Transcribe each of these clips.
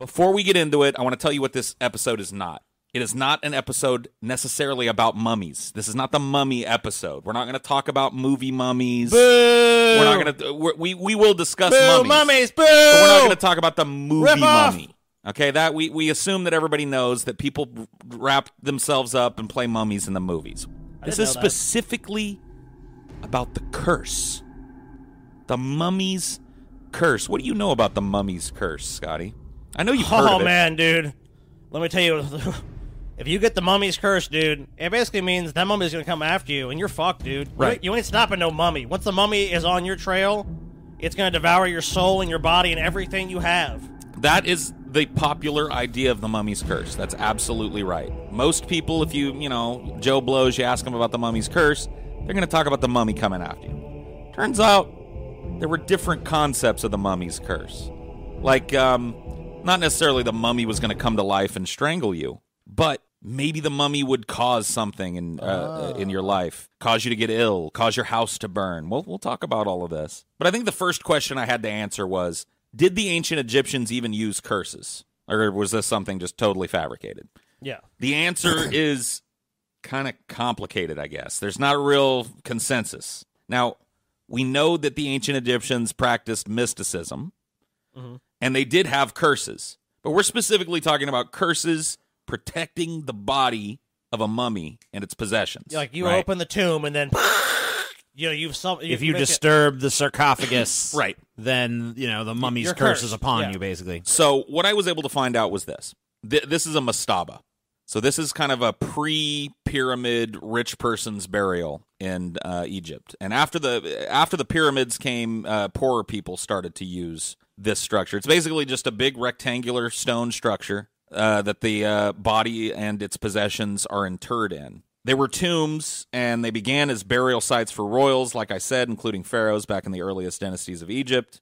before we get into it, I want to tell you what this episode is not. It is not an episode necessarily about mummies. This is not the mummy episode. We're not going to talk about movie mummies. Boo! We're not going to. We will discuss mummies. Boo! But we're not going to talk about the movie Rip off! mummy. Okay, that we assume that everybody knows that people wrap themselves up and play mummies in the movies. This is specifically about the curse. The mummy's curse. What do you know about the mummy's curse, Scotty? I know you've heard of it. Oh, man, dude. Let me tell you, if you get the mummy's curse, dude, it basically means that mummy's going to come after you, and you're fucked, dude. Right. You ain't stopping no mummy. Once the mummy is on your trail, it's going to devour your soul and your body and everything you have. That is the popular idea of the mummy's curse. That's absolutely right. Most people, if Joe Blows, you ask them about the mummy's curse, they're going to talk about the mummy coming after you. Turns out there were different concepts of the mummy's curse. Like, not necessarily the mummy was going to come to life and strangle you, but maybe the mummy would cause something in your life, cause you to get ill, cause your house to burn. We'll talk about all of this. But I think the first question I had to answer was, did the ancient Egyptians even use curses? Or was this something just totally fabricated? Yeah. The answer is kind of complicated, I guess. There's not a real consensus. Now, we know that the ancient Egyptians practiced mysticism, and they did have curses. But we're specifically talking about curses protecting the body of a mummy and its possessions. Like, you open the tomb, and then... if you disturb the sarcophagus, right, then the mummy's You're curse cursed. is upon you, basically. So what I was able to find out was this. This is a mastaba. So this is kind of a pre-pyramid rich person's burial in Egypt. And after the pyramids came, poorer people started to use this structure. It's basically just a big rectangular stone structure that the body and its possessions are interred in. They were tombs, and they began as burial sites for royals, like I said, including pharaohs back in the earliest dynasties of Egypt.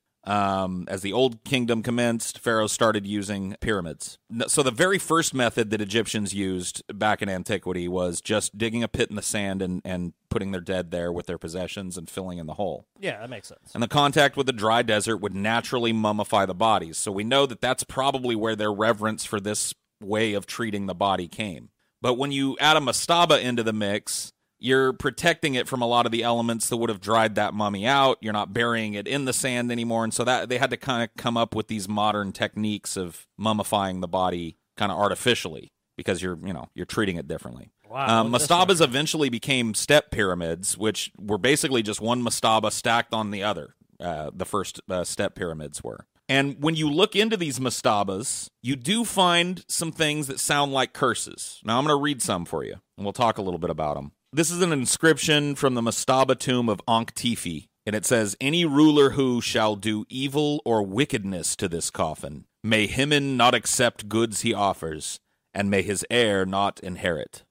As the Old Kingdom commenced, pharaohs started using pyramids. So the very first method that Egyptians used back in antiquity was just digging a pit in the sand and putting their dead there with their possessions and filling in the hole. Yeah, that makes sense. And the contact with the dry desert would naturally mummify the bodies. So we know that that's probably where their reverence for this way of treating the body came. But when you add a mastaba into the mix, you're protecting it from a lot of the elements that would have dried that mummy out. You're not burying it in the sand anymore. And so that they had to kind of come up with these modern techniques of mummifying the body kind of artificially because you're treating it differently. Wow. Mastabas eventually became step pyramids, which were basically just one mastaba stacked on the other. The first step pyramids were. And when you look into these mastabas, you do find some things that sound like curses. Now, I'm going to read some for you, and we'll talk a little bit about them. This is an inscription from the mastaba tomb of Ankh-Tifi, and it says, "Any ruler who shall do evil or wickedness to this coffin, may Hymen not accept goods he offers, and may his heir not inherit."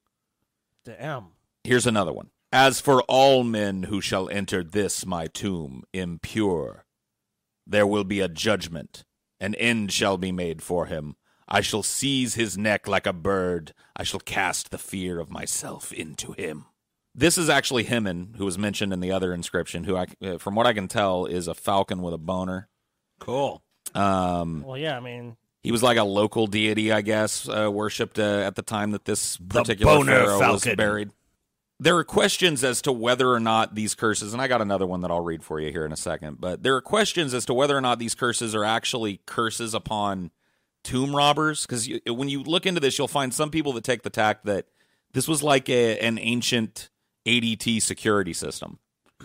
Damn. Here's another one. "As for all men who shall enter this my tomb impure, there will be a judgment. An end shall be made for him. I shall seize his neck like a bird. I shall cast the fear of myself into him." This is actually Hymen, who was mentioned in the other inscription, who, from what I can tell, is a falcon with a boner. Cool. Well, yeah, I mean... He was like a local deity, I guess, worshipped at the time that this particular boner pharaoh falcon was buried. There are questions as to whether or not these curses, and I got another one that I'll read for you here in a second, but there are questions as to whether or not these curses are actually curses upon tomb robbers, because when you look into this, you'll find some people that take the tack that this was like an ancient ADT security system.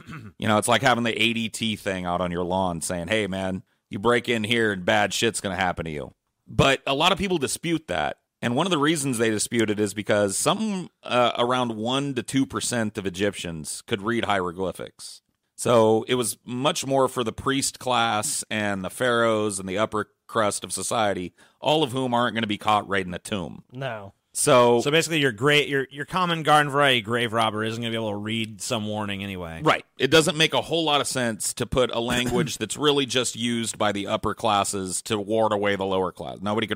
It's like having the ADT thing out on your lawn saying, hey, man, you break in here and bad shit's going to happen to you. But a lot of people dispute that. And one of the reasons they dispute it is because around 1% to 2% of Egyptians could read hieroglyphics. So it was much more for the priest class and the pharaohs and the upper crust of society, all of whom aren't going to be caught right in the tomb. No. So basically, your common garden variety grave robber isn't going to be able to read some warning anyway. Right. It doesn't make a whole lot of sense to put a language that's really just used by the upper classes to ward away the lower class. Nobody could read it.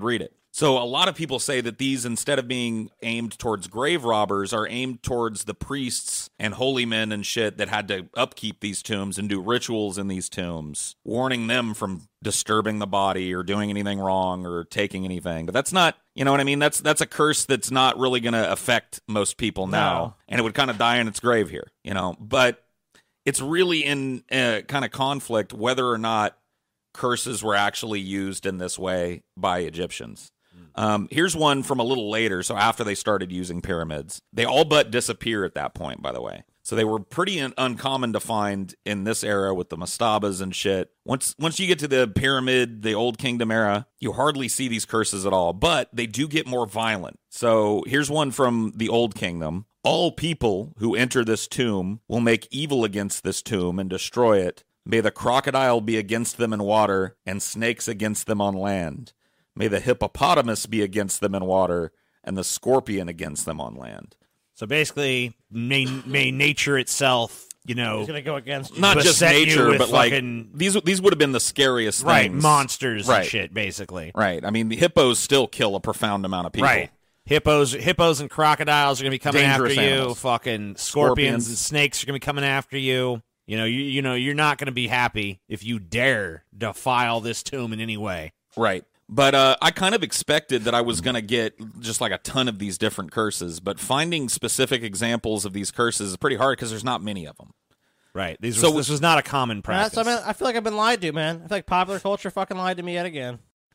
So a lot of people say that these, instead of being aimed towards grave robbers, are aimed towards the priests and holy men and shit that had to upkeep these tombs and do rituals in these tombs, warning them from disturbing the body or doing anything wrong or taking anything. But that's not, you know what I mean? That's a curse that's not really going to affect most people now. No. And it would kind of die in its grave here, you know? But it's really in kind of conflict whether or not curses were actually used in this way by Egyptians. Here's one from a little later, so after they started using pyramids. They all but disappear at that point, by the way. So they were pretty uncommon to find in this era with the mastabas and shit. Once you get to the pyramid, the Old Kingdom era, you hardly see these curses at all, but they do get more violent. So here's one from the Old Kingdom. All people who enter this tomb will make evil against this tomb and destroy it. May the crocodile be against them in water and snakes against them on land. May the hippopotamus be against them in water, and the scorpion against them on land. So basically, may nature itself, He's gonna go against you. Not just beset you nature, with but like fucking- these would have been the scariest right things. monsters Right. and shit, basically. Right. I mean, the hippos still kill a profound amount of people. Right. Hippos and crocodiles are going to be coming Dangerous after you. animals. Fucking Scorpions. scorpions and snakes are going to be coming after you. You're not going to be happy if you dare defile this tomb in any way. Right. But I kind of expected that I was going to get just like a ton of these different curses, but finding specific examples of these curses is pretty hard because there's not many of them. Right. This So- was not a common practice. I feel like I've been lied to, man. I feel like popular culture fucking lied to me yet again.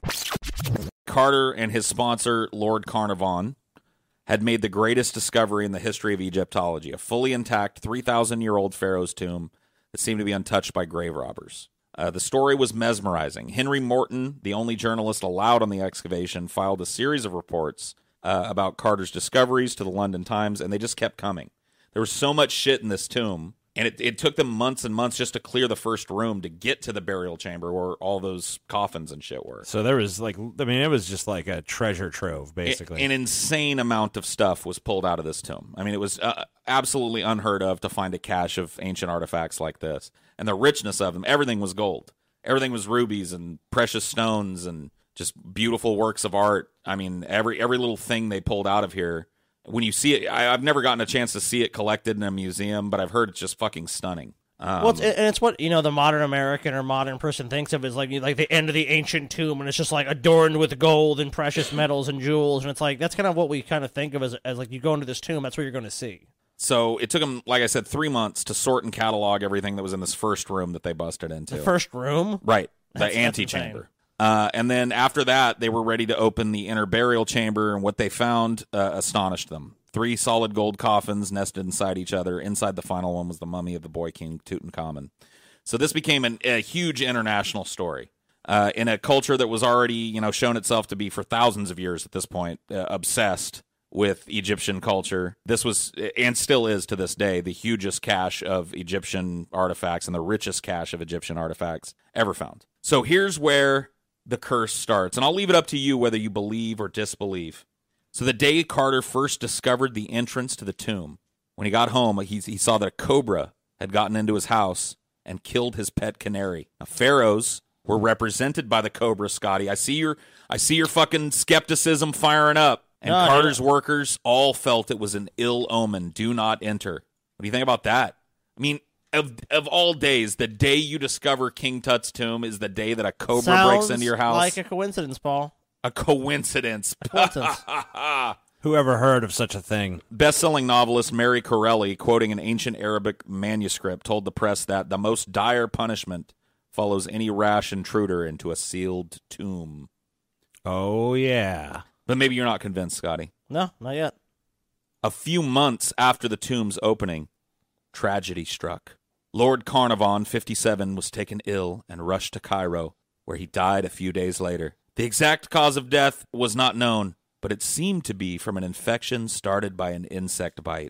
Carter and his sponsor, Lord Carnarvon, had made the greatest discovery in the history of Egyptology, a fully intact 3,000-year-old pharaoh's tomb that seemed to be untouched by grave robbers. The story was mesmerizing. Henry Morton, the only journalist allowed on the excavation, filed a series of reports about Carter's discoveries to the London Times, and they just kept coming. There was so much shit in this tomb, and it took them months and months just to clear the first room to get to the burial chamber where all those coffins and shit were. So there was it was just like a treasure trove, basically. An insane amount of stuff was pulled out of this tomb. I mean, it was absolutely unheard of to find a cache of ancient artifacts like this. And the richness of them, everything was gold. Everything was rubies and precious stones and just beautiful works of art. I mean, every little thing they pulled out of here, when you see it, I've never gotten a chance to see it collected in a museum, but I've heard it's just fucking stunning. It's what the modern American or modern person thinks of as like the end of the ancient tomb, and it's just like adorned with gold and precious metals and jewels, and it's like that's kind of what we kind of think of as like you go into this tomb, that's what you're going to see. So it took them, like I said, 3 months to sort and catalog everything that was in this first room that they busted into. The first room, Right, That's the antechamber. And then after that, they were ready to open the inner burial chamber, and what they found astonished them. 3 solid gold coffins nested inside each other. Inside the final one was the mummy of the boy king Tutankhamun. So this became a huge international story in a culture that was already, shown itself to be for thousands of years at this point obsessed with Egyptian culture. This was, and still is to this day, the hugest cache of Egyptian artifacts and the richest cache of Egyptian artifacts ever found. So here's where the curse starts, and I'll leave it up to you whether you believe or disbelieve. So the day Carter first discovered the entrance to the tomb, when he got home, he saw that a cobra had gotten into his house and killed his pet canary. Now, pharaohs were represented by the cobra, Scotty. I see your fucking skepticism firing up. And Carter's workers all felt it was an ill omen. Do not enter. What do you think about that? I mean, of all days, the day you discover King Tut's tomb is the day that a cobra breaks into your house. Like a coincidence, Paul. A coincidence. Whoever heard of such a thing? Best-selling novelist Mary Corelli, quoting an ancient Arabic manuscript, told the press that the most dire punishment follows any rash intruder into a sealed tomb. Oh, yeah. But maybe you're not convinced, Scotty. No, not yet. A few months after the tomb's opening, tragedy struck. Lord Carnarvon, 57, was taken ill and rushed to Cairo, where he died a few days later. The exact cause of death was not known, but it seemed to be from an infection started by an insect bite.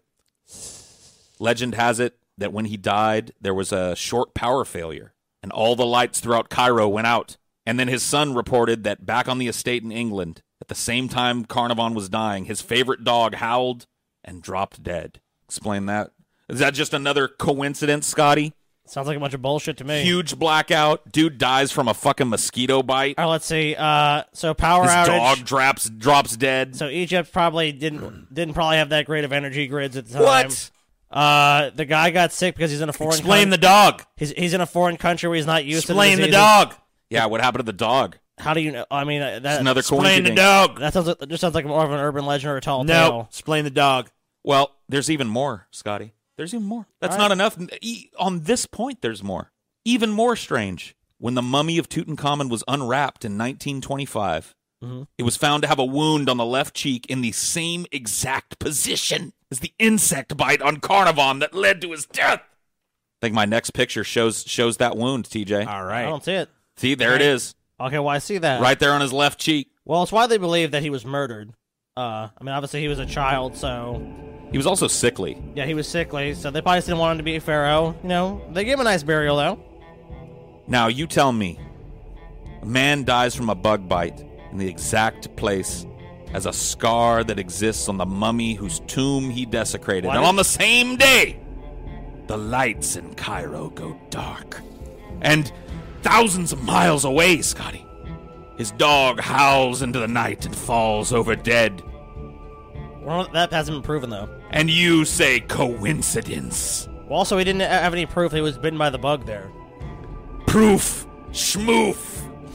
Legend has it that when he died, there was a short power failure, and all the lights throughout Cairo went out. And then his son reported that back on the estate in England, at the same time Carnarvon was dying, his favorite dog howled and dropped dead. Explain that. Is that just another coincidence, Scotty? Sounds like a bunch of bullshit to me. Huge blackout. Dude dies from a fucking mosquito bite. All right, let's see. So power His outage. dog drops dead. So Egypt probably didn't probably have that great of energy grids at the time. What? The guy got sick because he's in a foreign. Explain the dog. He's in a foreign country where he's not used Explain to the diseases. dog. Yeah, what happened to the dog? How do you know? I mean, that Another Explain the coincidence. dog. that just sounds like more of an urban legend or a tall No. tale. Explain the dog. Well, there's even more, Scotty. There's even more. That's All not enough. On this point, there's more. Even more strange. When the mummy of Tutankhamun was unwrapped in 1925, it was found to have a wound on the left cheek in the same exact position as the insect bite on Carnarvon that led to his death. I think my next picture shows that wound, TJ. All I right. don't see it. See, there it is. Okay, well I see that. Right there on his left cheek. Well, it's widely believed that he was murdered. I mean, obviously he was a child, so He was also sickly. yeah, he was sickly. So they probably just didn't want him to be a pharaoh. You know, they gave him a nice burial though. Now, you tell me, a man dies from a bug bite in the exact place as a scar that exists on the mummy whose tomb he desecrated. What? And on the same day, the lights in Cairo go dark. And thousands of miles away, Scotty, his dog howls into the night and falls over dead. Well, that hasn't been proven though. And you say coincidence. Well, also, he didn't have any proof he was bitten by the bug there. Proof, schmoof.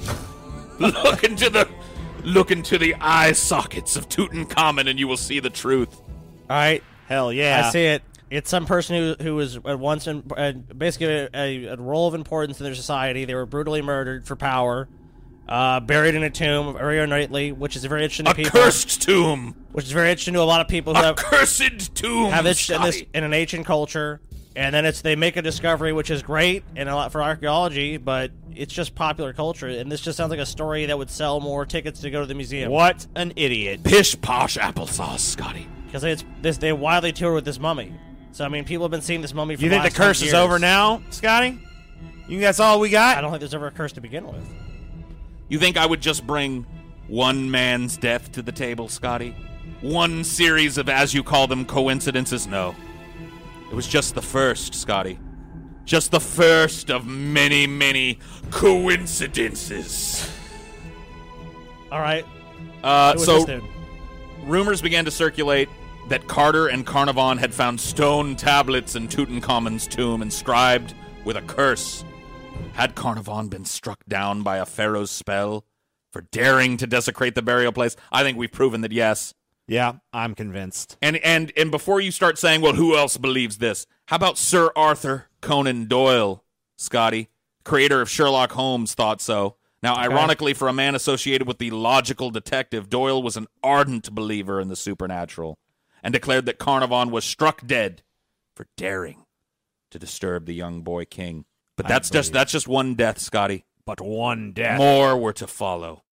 Look into the eye sockets of Tutankhamun, and you will see the truth. All right, Hell yeah. I see it. It's some person who was at once in basically a role of importance in their society. They were brutally murdered for power, buried in a tomb of Uriah Knightley, which is very interesting to A people. cursed tomb. Which is very interesting to a lot of people who A have cursed tomb. this Scotty. in an ancient culture. And then they make a discovery which is great and a lot for archaeology, but it's just popular culture. And this just sounds like a story that would sell more tickets to go to the museum. What an idiot. Pish posh applesauce, Scotty. Because they widely tour with this mummy. So I mean, people have been seeing this mummy for You think the last 100 curse is years. over now, Scotty? You think that's all we got? I don't think there's ever a curse to begin with. You think I would just bring one man's death to the table, Scotty? One series of, as you call them, coincidences? No. It was just the first, Scotty. Just the first of many, many coincidences. All right. Who was So this dude? rumors began to circulate that Carter and Carnarvon had found stone tablets in Tutankhamun's tomb inscribed with a curse. Had Carnarvon been struck down by a pharaoh's spell for daring to desecrate the burial place? I think we've proven that yes. Yeah, I'm convinced. And before you start saying, well, who else believes this? How about Sir Arthur Conan Doyle, Scotty? Creator of Sherlock Holmes thought so. Now, ironically, for a man associated with the logical detective, Doyle was an ardent believer in the supernatural and declared that Carnarvon was struck dead for daring to disturb the young boy king. But that's just one death, Scotty. But one death. More were to follow.